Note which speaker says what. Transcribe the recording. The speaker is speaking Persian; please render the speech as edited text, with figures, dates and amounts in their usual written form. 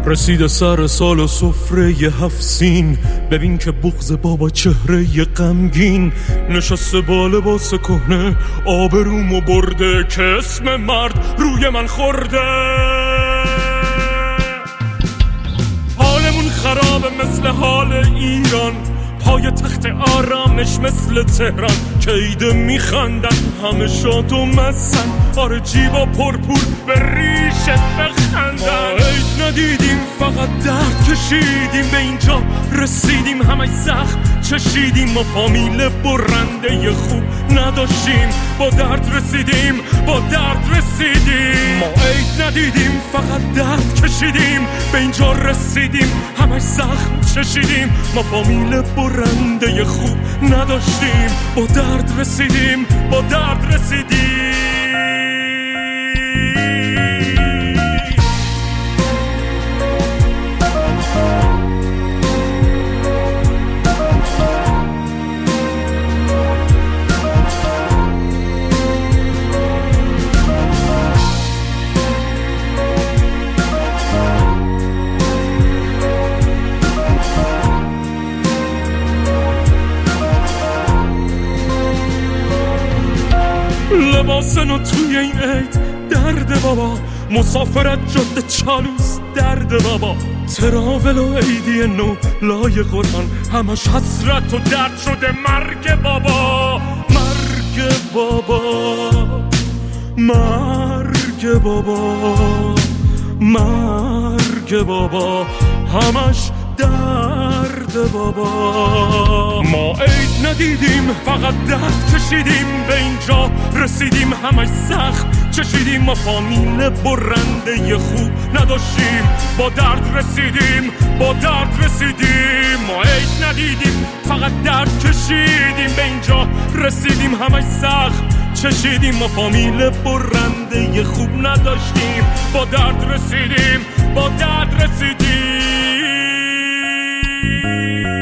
Speaker 1: رسید سر سال و سفره 7 سین، ببین که بغض بابا چهره غمگین، نشسته با لباس کهنه آبرومو برده که اسم مرد روی من خورده. حالمون خرابه مثل حال ایران، پای تخت آرامش مثل تهران که ایده میخندن همه شاد و مسن، آره جیبا پرپور به ریشت بخندن. ما عید ندیدیم فقط درد کشیدیم، به اینجا رسیدیم همش زخم چشیدیم. ما فامیل برنده خوب نداشتیم، با درد رسیدیم با درد رسیدیم. ما عید ندیدیم فقط درد کشیدیم، به اینجا رسیدیم همش زخم چشیدیم. ما فامیل برنده خوب نداشتیم، با درد رسیدیم با درد رسیدیم. لباسنو توی این عید درد بابا، مسافرت جاده چالوس درد بابا، تراول و عیدی نو لای قرآن همش حسرت و درد شده. مرگ بابا مرگ بابا مرگ بابا مرگ بابا، همش درد بابا. ما عید ندیدیم فقط درد کشیدیم، به اینجا رسیدیم همش زخم چشیدیم. ما فامیل برنده خوب نداشتیم، با درد رسیدیم با درد رسیدیم. ما عید ندیدیم فقط درد کشیدیم، به اینجا رسیدیم همش زخم چشیدیم. ما فامیل برنده خوب نداشتیم، با درد رسیدیم با درد رسیدیم.